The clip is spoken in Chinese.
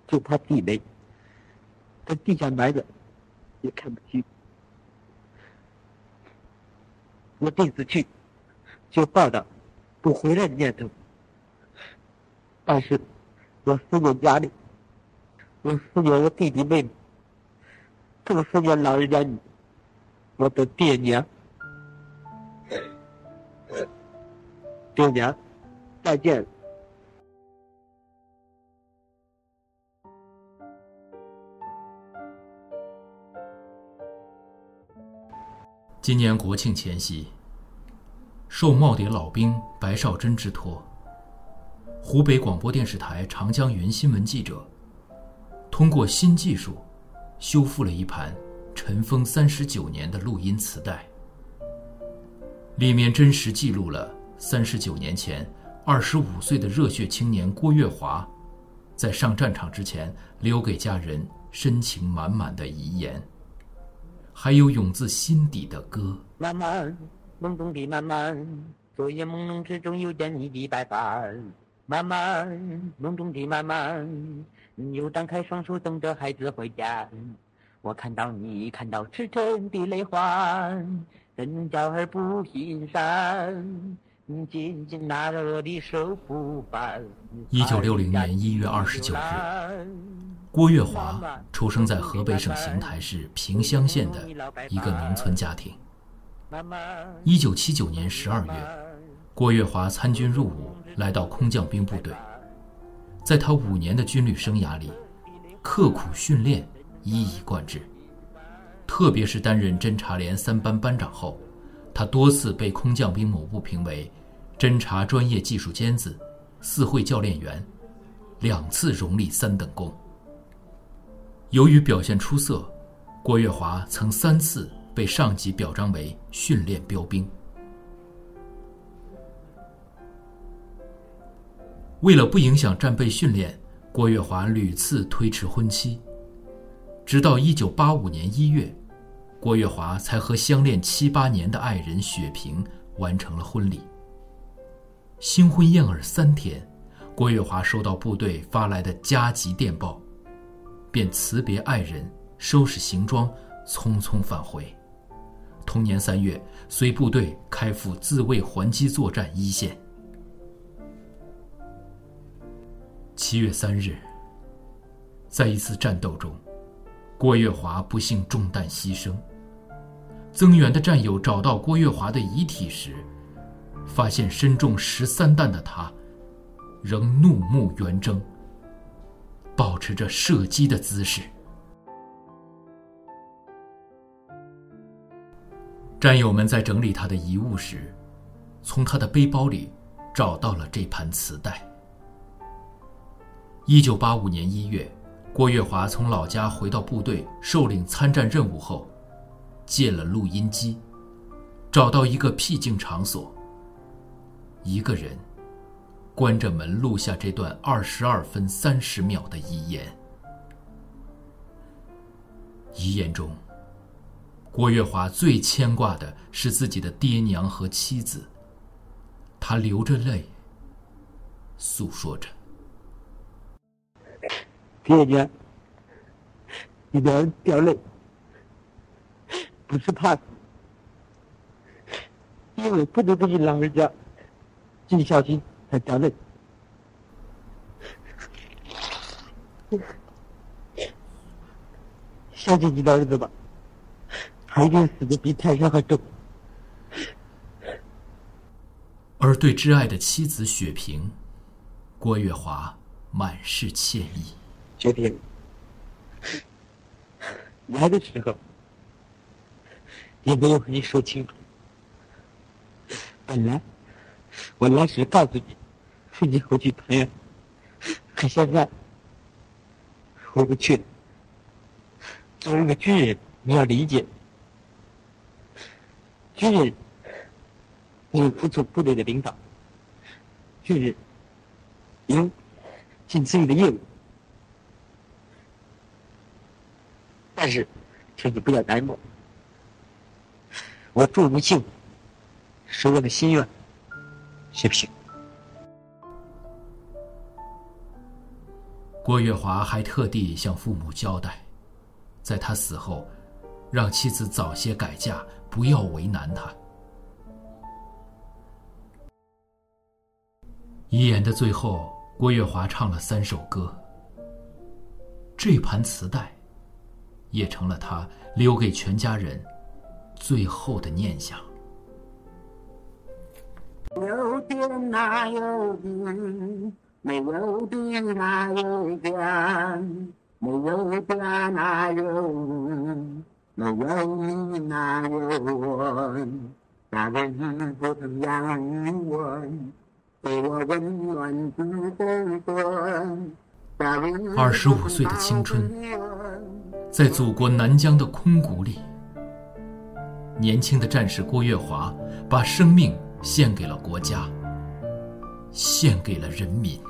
就怕地雷，他地下埋着也看不清。我这次去就抱着不回来的念头，但是我思念家里，我思念我弟弟妹妹，更思念老人家你，我的爹娘。爹娘，再见。 今年国庆前夕，受耄耋老兵白绍珍之托，湖北广播电视台长江云新闻记者通过新技术修复了一盘尘封39年的录音磁带，里面真实记录了39年前25岁的热血青年郭月华在上战场之前留给家人深情满满的遗言，还有涌自心底的歌。 妈妈，梦中的妈妈，昨夜朦胧之中又见你的白发。妈妈，梦中的妈妈，你又张开双手等着孩子回家。我看到你，看到赤诚的泪花，真叫儿不心伤。你紧紧拿着我的手不放。 1960年1月29日，郭月华出生在河北省邢台市平乡县的一个农村家庭。1979年12月，郭月华参军入伍，来到空降兵部队。在他5年的军旅生涯里，刻苦训练一以贯之。特别是担任侦察连3班班长后，他多次被空降兵某部评为侦察专业技术尖子、4会教练员，2次荣立3等功。由于表现出色，郭月华曾3次被上级表彰为训练标兵。为了不影响战备训练，郭月华屡次推迟婚期，直到1985年1月，郭月华才和相恋7、8年的爱人雪萍完成了婚礼。新婚燕尔3天，郭月华收到部队发来的加急电报，便辞别爱人，收拾行装，匆匆返回。同年3月，随部队开赴自卫还击作战一线。7月3日，在一次战斗中，郭月华不幸中弹牺牲。增援的战友找到郭月华的遗体时，发现身中13弹的他仍怒目圆睁，保持着射击的姿势。战友们在整理他的遗物时，从他的背包里找到了这盘磁带。1985年1月，郭月华从老家回到部队受领参战任务后，借了录音机，找到一个僻静场所，一个人关着门录下这段22分30秒的遗言。遗言中，郭月华最牵挂的是自己的爹娘和妻子，他流着泪诉说着： 爹娘，你的儿掉泪，不是怕死，因为不能给你老人家尽孝心才掉泪。相信你老人家吧，孩子死的比泰山还重。 而对挚爱的妻子雪萍，郭月华满是歉意。 雪萍，来的时候也没有和你说清楚。本来我来时告诉你，是你回去团圆，可现在回不去了。作为一个军人，你要理解，军人有服从部队的领导，军人有尽自己的业务。但是，请你不要呆默。我祝你幸福，是我的心愿。雪萍。 郭月华还特地向父母交代，在他死后，让妻子早些改嫁，不要为难他。遗言的最后，郭月华唱了3首歌，这盘磁带也成了他留给全家人最后的念想。 有电哪有电，没有电哪有电，没有电哪有你，没有你哪有我，大人不曾养育我，给我温暖的红魂。 25岁的青春，在祖国南疆的空谷里，年轻的战士郭月华把生命献给了国家，献给了人民。